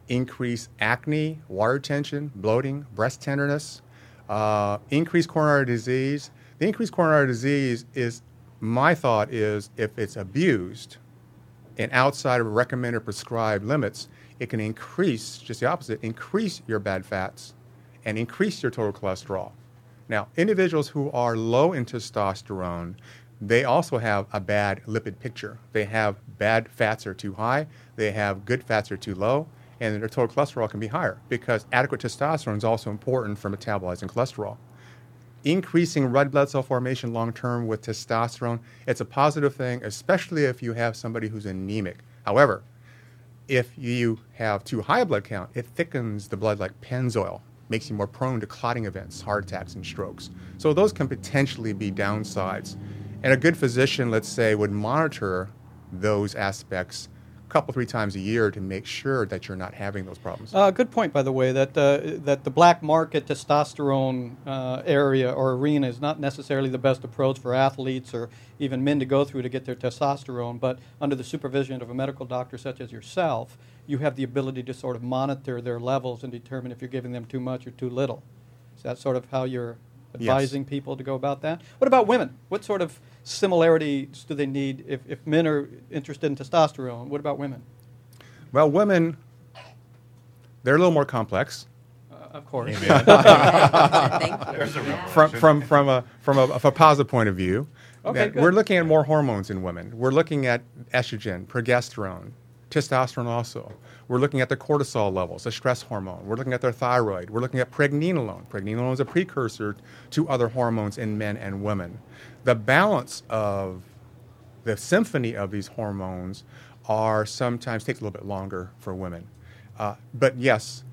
increase acne, water retention, bloating, breast tenderness, increased coronary disease. The increased coronary disease is, my thought is, if it's abused and outside of recommended prescribed limits, it can increase, just the opposite, increase your bad fats and increase your total cholesterol. Now, individuals who are low in testosterone, they also have a bad lipid picture. They have bad fats are too high, they have good fats are too low, and their total cholesterol can be higher because adequate testosterone is also important for metabolizing cholesterol. Increasing red blood cell formation long-term with testosterone, it's a positive thing, especially if you have somebody who's anemic. However, if you have too high a blood count, it thickens the blood like Pennzoil, makes you more prone to clotting events, heart attacks, and strokes. So those can potentially be downsides. And a good physician, let's say, would monitor those aspects a couple, 3 times a year to make sure that you're not having those problems. Good point, by the way, that the black market testosterone area or arena is not necessarily the best approach for athletes or even men to go through to get their testosterone, but under the supervision of a medical doctor such as yourself, you have the ability to sort of monitor their levels and determine if you're giving them too much or too little. Is that sort of how you're advising people to go about that? What about women? What sort of similarities do they need if men are interested in testosterone? What about women? Well, women, they're a little more complex. Of course. Thank you. From a positive point of view. Okay, good. We're looking at more hormones in women. We're looking at estrogen, progesterone, testosterone also. We're looking at the cortisol levels, the stress hormone. We're looking at their thyroid. We're looking at pregnenolone. Pregnenolone is a precursor to other hormones in men and women. The balance of the symphony of these hormones are sometimes takes a little bit longer for women. But yes,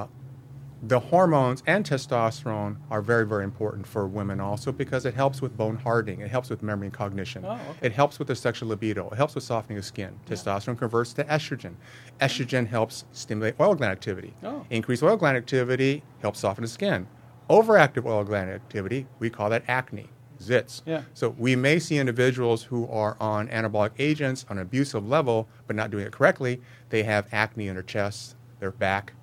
the hormones and testosterone are very, very important for women also because it helps with bone hardening. It helps with memory and cognition. Oh, okay. It helps with the sexual libido. It helps with softening of skin. Testosterone converts to estrogen. Estrogen helps stimulate oil gland activity. Oh. Increased oil gland activity helps soften the skin. Overactive oil gland activity, we call that acne, zits. Yeah. So we may see individuals who are on anabolic agents on an abusive level but not doing it correctly. They have acne in their chest, their back.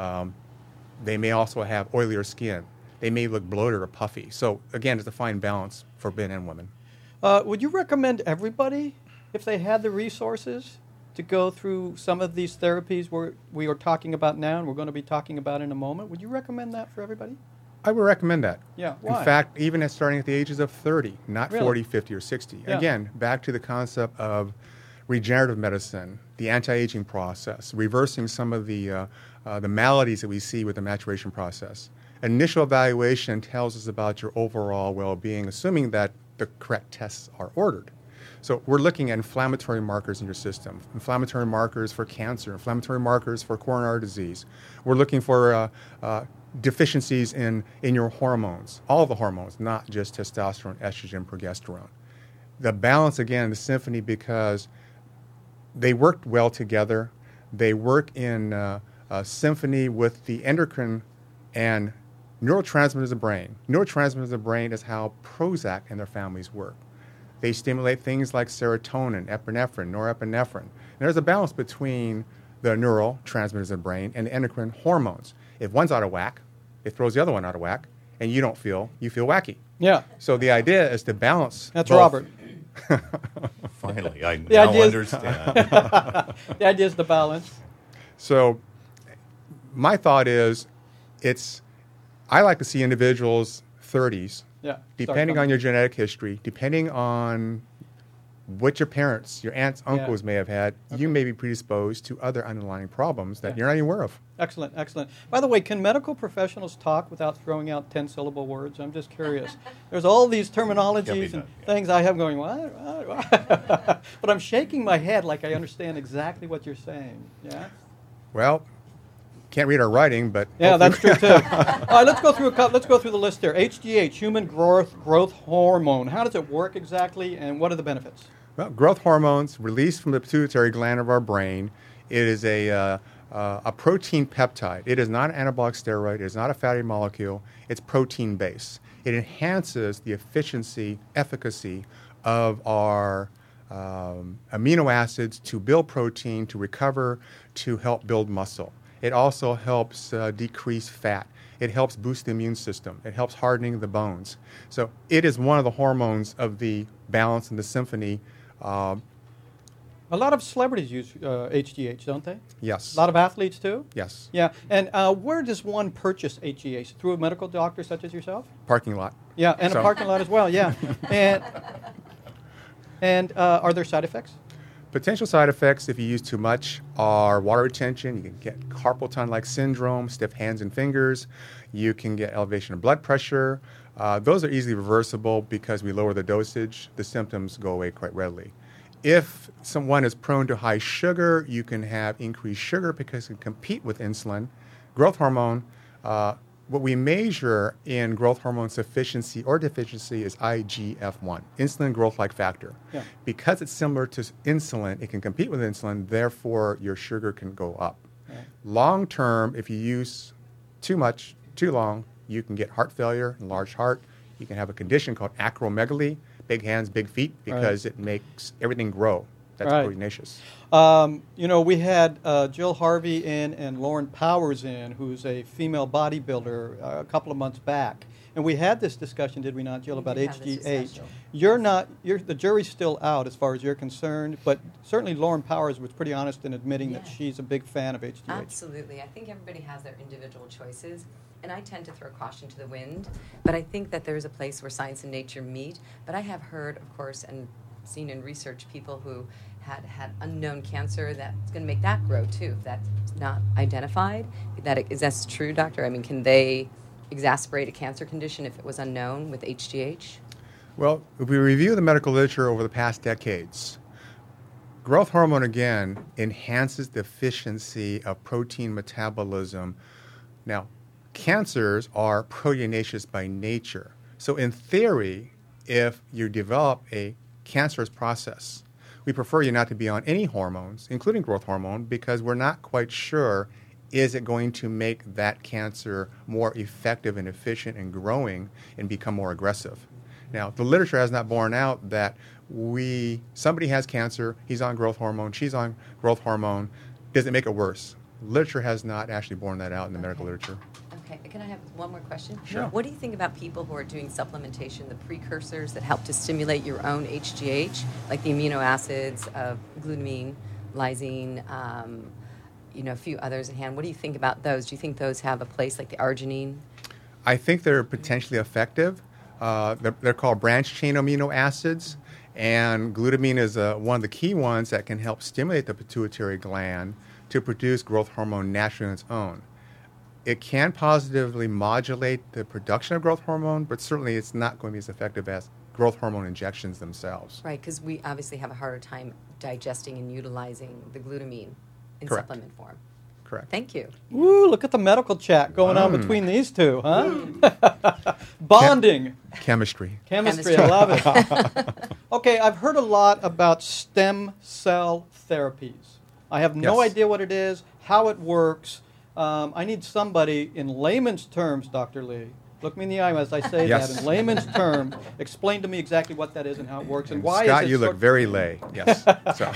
They may also have oilier skin. They may look bloated or puffy. So, again, it's a fine balance for men and women. Would you recommend everybody, if they had the resources, to go through some of these therapies we are talking about now and we're going to be talking about in a moment? Would you recommend that for everybody? I would recommend that. Yeah, why? In fact, even starting at the ages of 30, not Really? 40, 50, or 60. Yeah. Again, back to the concept of regenerative medicine, the anti-aging process, reversing some of the maladies that we see with the maturation process. Initial evaluation tells us about your overall well-being, assuming that the correct tests are ordered. So we're looking at inflammatory markers in your system, inflammatory markers for cancer, inflammatory markers for coronary disease. We're looking for deficiencies in your hormones, all the hormones, not just testosterone, estrogen, progesterone. The balance, again, the symphony, because they work well together. They work in symphony with the endocrine and neurotransmitters of the brain. Neurotransmitters of the brain is how Prozac and their families work. They stimulate things like serotonin, epinephrine, norepinephrine. And there's a balance between the neurotransmitters of the brain and the endocrine hormones. If one's out of whack, it throws the other one out of whack, and you feel wacky. Yeah. So the idea is to balance. That's both. Robert. Finally, I The now idea is- understand. The idea is the balance. So my thought is I like to see individuals 30s, Yeah. depending on your genetic history, depending on what your parents, your aunts, uncles may have had, you may be predisposed to other underlying problems that you're not even aware of. Excellent, excellent. By the way, can medical professionals talk without throwing out 10-syllable words? I'm just curious. There's all these terminologies and things I have going, what? But I'm shaking my head like I understand exactly what you're saying. Yeah? Well, can't read our writing, but Yeah, that's true too. All right, let's go through the list here. HGH, human growth hormone. How does it work exactly, and what are the benefits? Well, growth hormones released from the pituitary gland of our brain. It is a protein peptide. It is not an anabolic steroid. It is not a fatty molecule. It's protein-based. It enhances the efficacy of our amino acids to build protein, to recover, to help build muscle. It also helps decrease fat. It helps boost the immune system. It helps hardening the bones. So it is one of the hormones of the balance and the symphony. A lot of celebrities use HGH, don't they? Yes. A lot of athletes too? Yes. Yeah. And where does one purchase HGH? Through a medical doctor such as yourself? Parking lot. Yeah, and a parking lot as well, yeah. And are there side effects? Potential side effects, if you use too much, are water retention. You can get carpal tunnel-like syndrome, stiff hands and fingers. You can get elevation of blood pressure. Those are easily reversible because we lower the dosage. The symptoms go away quite readily. If someone is prone to high sugar, you can have increased sugar because it can compete with insulin. Growth hormone, what we measure in growth hormone sufficiency or deficiency is IGF-1, insulin growth-like factor. Yeah. Because it's similar to insulin, it can compete with insulin, therefore your sugar can go up. Right. Long term, if you use too much, too long, you can get heart failure, enlarged heart. You can have a condition called acromegaly, big hands, big feet, because it makes everything grow. That's proteinaceous. We had Jill Harvey in and Lauren Powers in, who's a female bodybuilder, a couple of months back. And we had this discussion, did we not, Jill, about HGH? The jury's still out as far as you're concerned, but certainly Lauren Powers was pretty honest in admitting that she's a big fan of HGH. Absolutely. I think everybody has their individual choices, and I tend to throw caution to the wind, but I think that there's a place where science and nature meet. But I have heard, of course, and seen in research people who had unknown cancer that's going to make that grow too, if that's not identified. Is that true, doctor? I mean, can they exacerbate a cancer condition if it was unknown with HGH? Well, if we review the medical literature over the past decades, growth hormone, again, enhances the efficiency of protein metabolism. Now, cancers are proteinaceous by nature. So in theory, if you develop a cancerous process, we prefer you not to be on any hormones, including growth hormone, because we're not quite sure, is it going to make that cancer more effective and efficient and growing and become more aggressive? Now, the literature has not borne out that somebody has cancer, he's on growth hormone, she's on growth hormone, does it make it worse? Literature has not actually borne that out in the medical literature. Okay, can I have one more question? Sure. What do you think about people who are doing supplementation, the precursors that help to stimulate your own HGH, like the amino acids of glutamine, lysine, a few others at hand? What do you think about those? Do you think those have a place, like the arginine? I think they're potentially effective. They're called branch-chain amino acids, and glutamine is one of the key ones that can help stimulate the pituitary gland to produce growth hormone naturally on its own. It can positively modulate the production of growth hormone, but certainly it's not going to be as effective as growth hormone injections themselves. Right, because we obviously have a harder time digesting and utilizing the glutamine in Correct. supplement form. Correct. Thank you. Woo, look at the medical chat going on between these two, huh? Bonding. Chemistry. Chemistry, I love it. Okay, I've heard a lot about stem cell therapies. I have no Yes. idea what it is, how it works. I need somebody in layman's terms, Dr. Lee. Look me in the eye as I say Yes. that. In layman's terms, explain to me exactly what that is and how it works and why Scott, is it you look very lay. Yes. So.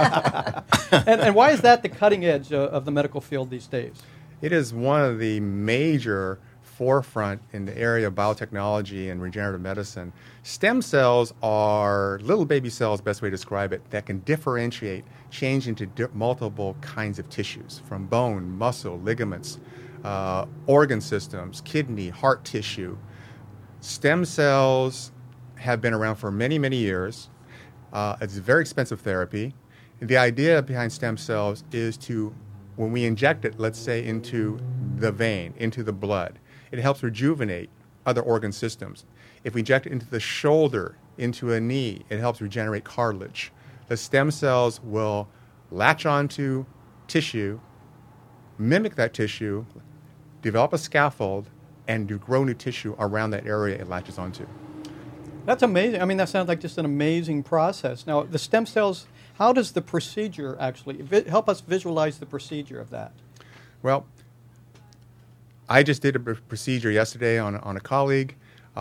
and why is that the cutting edge of the medical field these days? It is one of the major forefront in the area of biotechnology and regenerative medicine. Stem cells are little baby cells, best way to describe it, that can differentiate, change into multiple kinds of tissues, from bone, muscle, ligaments, organ systems, kidney, heart tissue. Stem cells have been around for many, many years. It's a very expensive therapy. The idea behind stem cells is to, when we inject it, let's say into the vein, into the blood, it helps rejuvenate other organ systems. If we inject it into the shoulder, into a knee, it helps regenerate cartilage. The stem cells will latch onto tissue, mimic that tissue, develop a scaffold, and grow new tissue around that area it latches onto. That's amazing. I mean, that sounds like just an amazing process. Now, the stem cells, how does the procedure actually, help us visualize the procedure of that? Well, I just did a procedure yesterday on a colleague.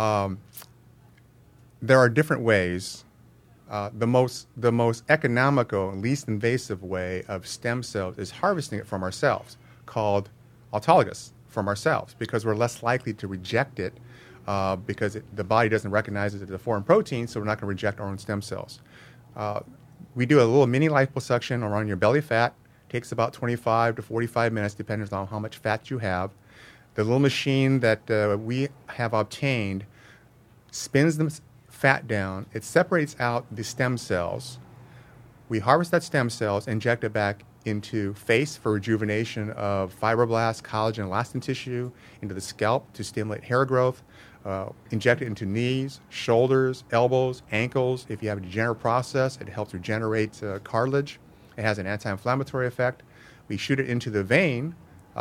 There are different ways. The most economical and least invasive way of stem cells is harvesting it from our cells, called autologous from ourselves because we're less likely to reject it because the body doesn't recognize it as a foreign protein, so we're not going to reject our own stem cells. We do a little mini liposuction around your belly fat. Takes about 25 to 45 minutes, depending on how much fat you have. The little machine that we have obtained spins the fat down. It separates out the stem cells. We harvest that stem cells, inject it back into face for rejuvenation of fibroblasts, collagen, elastin tissue, into the scalp to stimulate hair growth, inject it into knees, shoulders, elbows, ankles. If you have a degenerative process, it helps regenerate cartilage. It has an anti-inflammatory effect. We shoot it into the vein.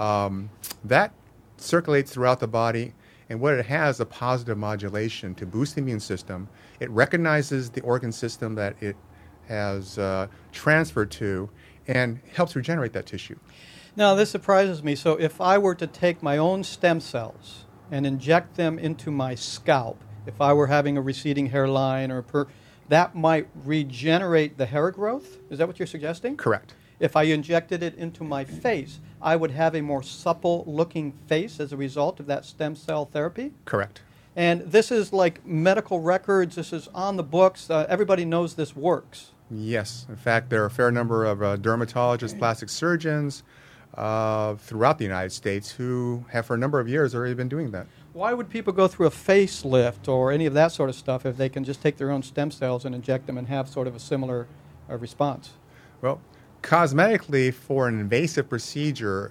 That circulates throughout the body, and what it has a positive modulation to boost the immune system. It recognizes the organ system that it has transferred to and helps regenerate that tissue. Now, this surprises me. So if I were to take my own stem cells and inject them into my scalp, if I were having a receding hairline that might regenerate the hair growth? Is that what you're suggesting? Correct. If I injected it into my face, I would have a more supple-looking face as a result of that stem cell therapy? Correct. And this is like medical records. This is on the books. Everybody knows this works. Yes. In fact, there are a fair number of dermatologists, plastic surgeons throughout the United States who have for a number of years already been doing that. Why would people go through a facelift or any of that sort of stuff if they can just take their own stem cells and inject them and have sort of a similar response? Well, cosmetically, for an invasive procedure,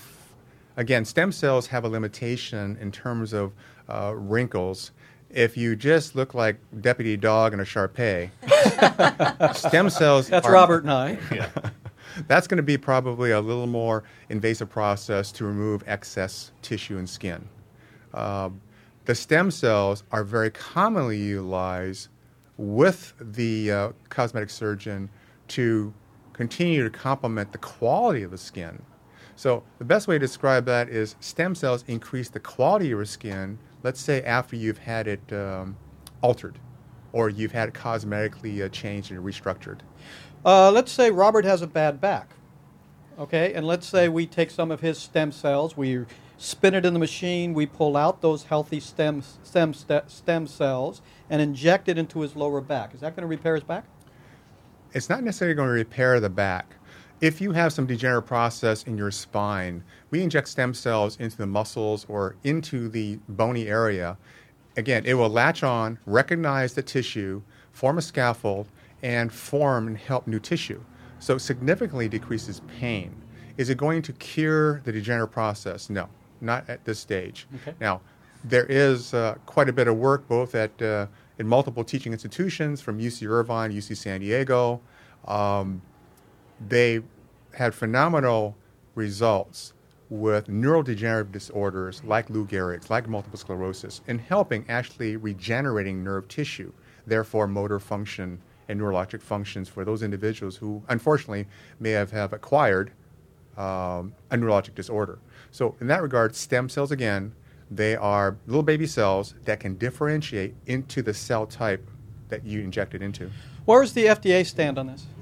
again, stem cells have a limitation in terms of wrinkles. If you just look like Deputy Dog in a Shar-Pei, stem cells That's Robert and I. That's going to be probably a little more invasive process to remove excess tissue and skin. The stem cells are very commonly utilized with the cosmetic surgeon to continue to complement the quality of the skin. So the best way to describe that is stem cells increase the quality of your skin, let's say after you've had it altered or you've had it cosmetically changed and restructured. Let's say Robert has a bad back, okay? And let's say we take some of his stem cells, we spin it in the machine, we pull out those healthy stem cells and inject it into his lower back. Is that going to repair his back? It's not necessarily going to repair the back. If you have some degenerative process in your spine, we inject stem cells into the muscles or into the bony area. Again, it will latch on, recognize the tissue, form a scaffold, and form and help new tissue. So it significantly decreases pain. Is it going to cure the degenerative process? No, not at this stage. Okay. Now, there is quite a bit of work both at in multiple teaching institutions from UC Irvine, UC San Diego. They had phenomenal results with neurodegenerative disorders like Lou Gehrig's, like multiple sclerosis, in helping actually regenerating nerve tissue, therefore motor function and neurologic functions for those individuals who, unfortunately, may have acquired a neurologic disorder. So in that regard, stem cells, again, they are little baby cells that can differentiate into the cell type that you inject it into. Where does the FDA stand on this?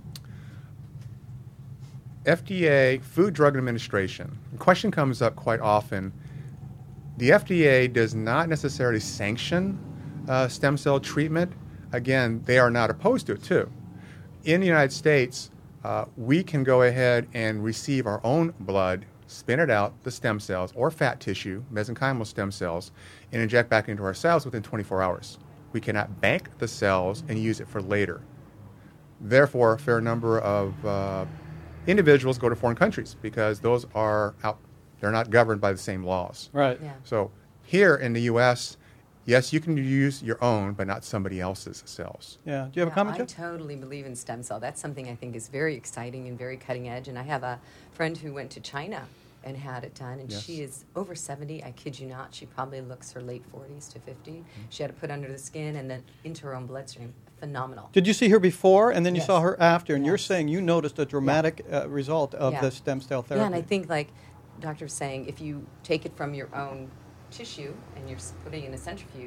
FDA, Food Drug Administration. The question comes up quite often. The FDA does not necessarily sanction stem cell treatment. Again, they are not opposed to it, too. In the United States, we can go ahead and receive our own blood, spin it out, the stem cells, or fat tissue, mesenchymal stem cells, and inject back into our cells within 24 hours. We cannot bank the cells and use it for later. Therefore, a fair number of individuals go to foreign countries because those are out. They're not governed by the same laws. Right. Yeah. So here in the U.S., yes, you can use your own, but not somebody else's cells. Yeah. Do you have a comment, I Jeff? totally believe in stem cell. That's something I think is very exciting and very cutting edge. And I have a friend who went to China and had it done, and Yes. she is over 70. I kid you not. She probably looks her late 40s to 50. She had it put under the skin and then into her own bloodstream. Phenomenal. Did you see her before and then you Yes. saw her after? And you're Yes. saying you noticed a dramatic result of Yeah. the stem cell therapy. Yeah, and I think, like Doctor was saying, if you take it from your own tissue and you're putting it in a centrifuge,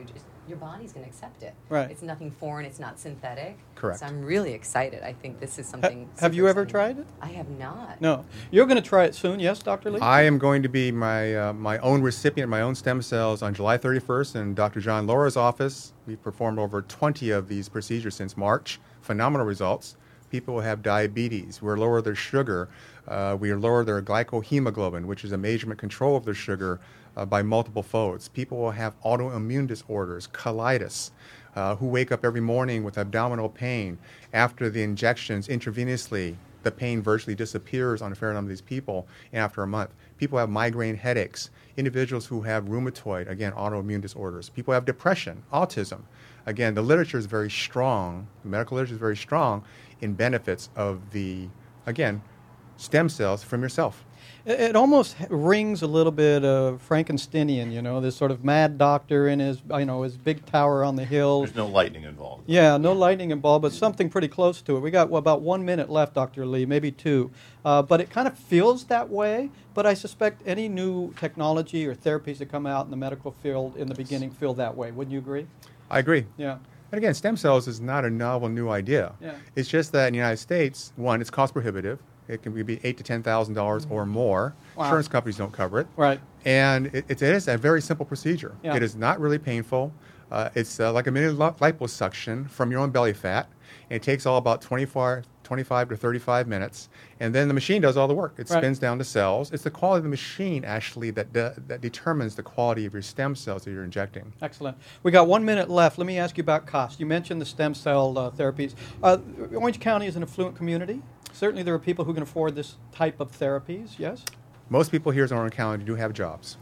your body's going to accept it. Right. It's nothing foreign. It's not synthetic. Correct. So I'm really excited. I think this is something. Have super you ever exciting. tried it? I have not. No. You're going to try it soon, yes, Dr. Lee? I am going to be my own recipient of my own stem cells on July 31st in Dr. John Laura's office. We've performed over 20 of these procedures since March. Phenomenal results. People have diabetes. We're lower their sugar. We lower their glycohemoglobin, which is a measurement control of their sugar, by multiple folds. People will have autoimmune disorders, colitis, who wake up every morning with abdominal pain. After the injections intravenously, the pain virtually disappears on a fair number of these people after a month. People have migraine headaches. Individuals who have rheumatoid, again, autoimmune disorders. People have depression, autism. Again, the literature is very strong, the medical literature is very strong in benefits of the, again, stem cells from yourself. It almost rings a little bit of Frankensteinian, this sort of mad doctor in his, his big tower on the hill. There's no lightning involved. Yeah, no lightning involved, but something pretty close to it. We got about 1 minute left, Dr. Lee, maybe 2. But it kind of feels that way, but I suspect any new technology or therapies that come out in the medical field in the beginning feel that way. Wouldn't you agree? I agree. Yeah. And again, stem cells is not a novel new idea. Yeah. It's just that in the United States, one, it's cost prohibitive. It can be $8,000 to $10,000 or more. Wow. Insurance companies don't cover it. Right. And it is a very simple procedure. Yeah. It is not really painful. It's like a mini liposuction from your own belly fat. And it takes all about 25 to 35 minutes. And then the machine does all the work. It spins down the cells. It's the quality of the machine, actually, that determines the quality of your stem cells that you're injecting. Excellent. We got 1 minute left. Let me ask you about cost. You mentioned the stem cell therapies. Orange County is an affluent community. Certainly there are people who can afford this type of therapies, yes? Most people here in Orange County do have jobs.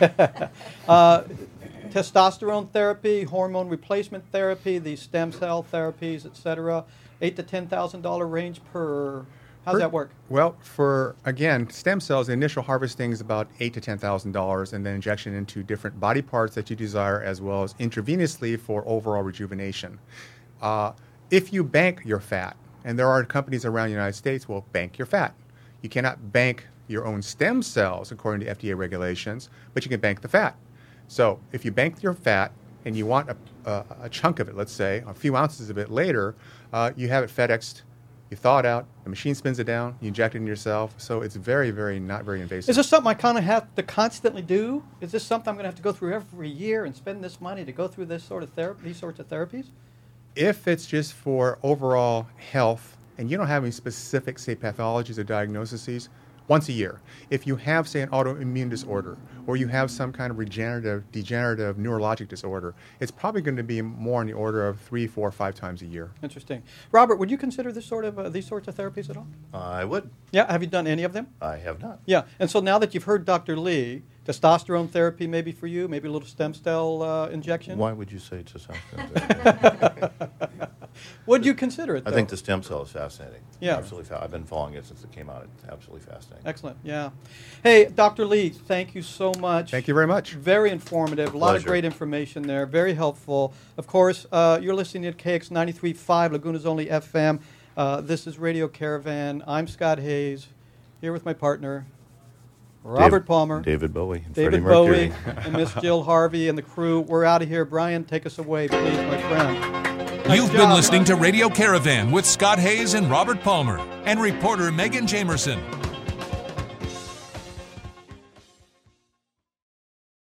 Testosterone therapy, hormone replacement therapy, these stem cell therapies, etc. $8,000 to $10,000 range per. How's that work? Well, for, again, stem cells, the initial harvesting is about $8,000 to $10,000, and then injection into different body parts that you desire, as well as intravenously for overall rejuvenation. If you bank your fat, and there are companies around the United States will bank your fat. You cannot bank your own stem cells according to FDA regulations, but you can bank the fat. So if you bank your fat and you want a chunk of it, let's say, a few ounces of it later, you have it FedExed, you thaw it out, the machine spins it down, you inject it in yourself. So it's very, very not very invasive. Is this something I kind of have to constantly do? Is this something I'm going to have to go through every year and spend this money to go through this sort of these sorts of therapies? If it's just for overall health and you don't have any specific, say, pathologies or diagnoses, once a year. If you have, say, an autoimmune disorder or you have some kind of degenerative neurologic disorder, it's probably going to be more in the order of 3, 4, 5 times a year. Interesting. Robert, would you consider this sort of these sorts of therapies at all? I would. Yeah. Have you done any of them? I have not. Yeah. And so now that you've heard Dr. Lee, testosterone therapy maybe for you, maybe a little stem cell injection? Why would you say testosterone? Would you consider it, though? I think the stem cell is fascinating. Yeah. Absolutely. I've been following it since it came out. It's absolutely fascinating. Excellent. Yeah. Hey, Dr. Lee, thank you so much. Thank you very much. Very informative. A lot of Pleasure. great information there. Very helpful. Of course, you're listening to KX 93.5, Laguna's only FM. This is Radio Caravan. I'm Scott Hayes, here with my partner, Robert Palmer. David Bowie. And David Freddie Mercury. Bowie and Miss Jill Harvey and the crew. We're out of here. Brian, take us away, please, my friend. Nice You've been job. listening to Radio Caravan with Scott Hayes and Robert Palmer and reporter Megan Jamerson.